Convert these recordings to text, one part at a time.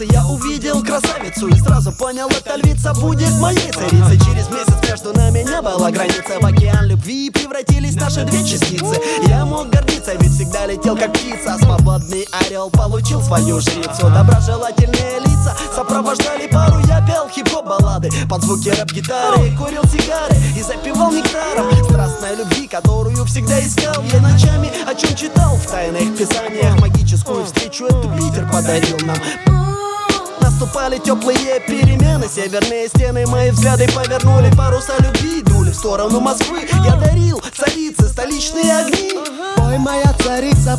улице я увидел красавицу и сразу понял, эта львица будет моей царицей. Через месяц между нами не было границы, в океан любви превратились наши две частицы. Я мог гордиться, ведь всегда летел как птица. Свободный орел получил свою жрицу. Доброжелательные лица сопровождали пару. Я пел хип-хоп баллады под звуки рэп-гитары, курил сигары и запивал нектаром страстной любви, которую всегда искал. Я ночами о чем читал в тайных писаниях. Магическую встречу эту Питер подарил нам. Наступали теплые перемены, северные стены мои взгляды повернули. Паруса любви дули в сторону Москвы. Я дарил царице столичные огни. Пой, моя царица,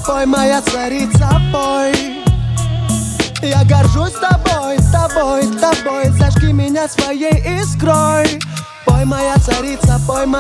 пой. Я горжусь тобой, зажги меня своей искрой. Пой, моя царица,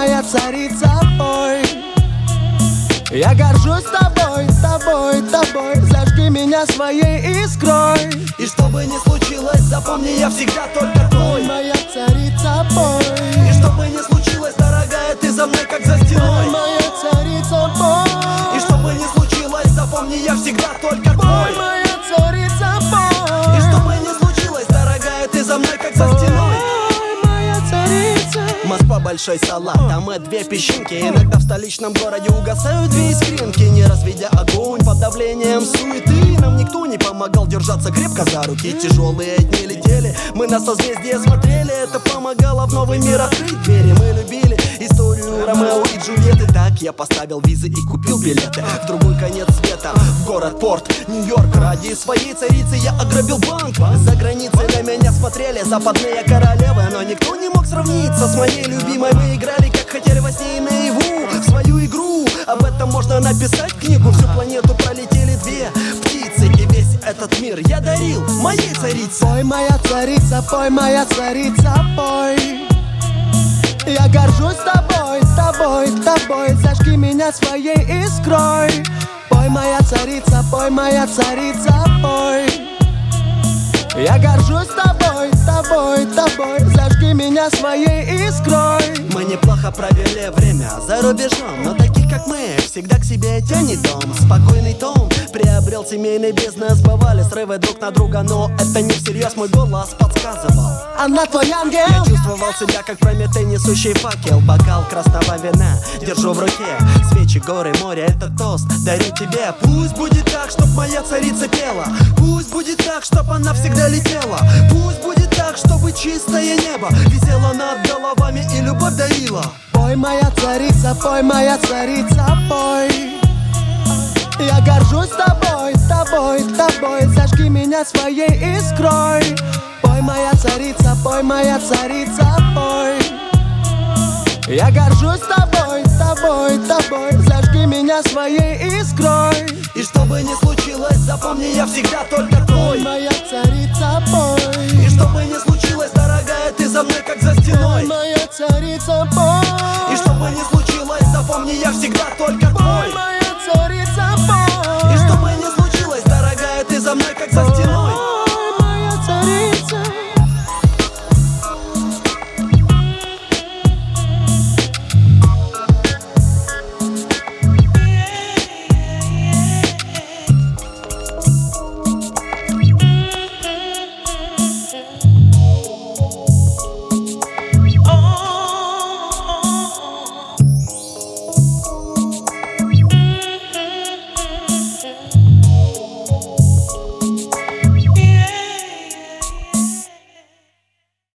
пой. Я горжусь тобой, зажги меня своей искрой. И что бы ни случилось, запомни, я всегда только твой. Пой, моя царица, пой. И что бы ни случилось, дорогая, ты за мной как за стеной. Пой, моя царица, пой. И что бы ни случилось, запомни, я всегда только твой. Пой, моя царица, пой. И что бы ни случилось, дорогая, ты за мной как за стеной. Пой, моя царица. Москва большой салат, а мы две песчинки. Иногда в столичном городе угасают две искринки. Не разведя огонь под давлением суеты, нам никто не помогал держаться крепко за руки. Тяжелые дни летели, мы на созвездие смотрели. Это помогало в новый мир открыть двери. Мы любили историю Ромео и Джульетты. Так я поставил визы и купил билеты в другой конец света, в город-порт Нью-Йорк. Ради своей царицы я ограбил банк. За границей на меня смотрели западные королевы, но никто не мог сравниться с моей любимой. Мы играли, как хотели, во сне и наяву, в свою игру. Об этом можно написать книгу. Всю планету пролетели две птицы, и весь этот мир я дарил моей царице. Пой, моя царица, пой. Я горжусь тобой, зажги меня своей искрой. Пой, моя царица, пой. Я горжусь тобой, зажги меня своей искрой. Мы неплохо провели время за рубежом, но таких как мы всегда к себе тянет дом. Спокойный тон приобрел семейный бизнес. Бывали срывы друг на друга, но это не всерьез, мой голос подсказывал. Она твой ангел. Я чувствовал себя как Прометей, несущий факел. Бокал красного вина держу в руке. Свечи, горы, море, это тост дарю тебе. Пусть будет так, чтоб моя царица пела. Пусть будет так, чтоб она всегда летела. Пусть будет так, чтобы чистое небо висело над головами и любовь дарила. Пой, моя царица, пой. Я горжусь тобой, зажги меня своей искрой. Пой, моя царица, пой. Я горжусь тобой, зажги меня своей искрой. И что бы ни случилось, запомни, я всегда только твой. Пой, моя царица, пой. И что бы ни случилось, дорогая, ты за мной как за стеной. Пой, моя царица, пой. И что бы ни случилось, запомни, я всегда только